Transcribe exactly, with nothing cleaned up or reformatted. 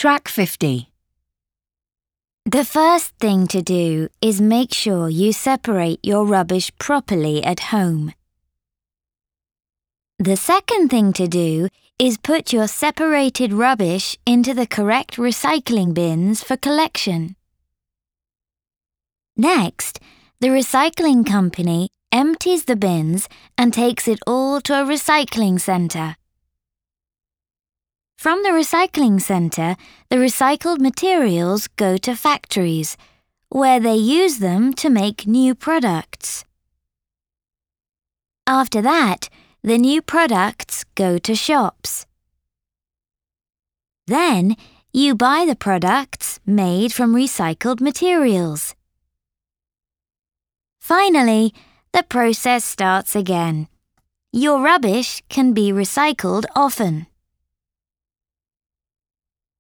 Track fifty. The first thing to do is make sure you separate your rubbish properly at home. The second thing to do is put your separated rubbish into the correct recycling bins for collection. Next, the recycling company empties the bins and takes it all to a recycling centre. From the recycling centre, the recycled materials go to factories, where they use them to make new products. After that, the new products go to shops. Then, you buy the products made from recycled materials. Finally, the process starts again. Your rubbish can be recycled often.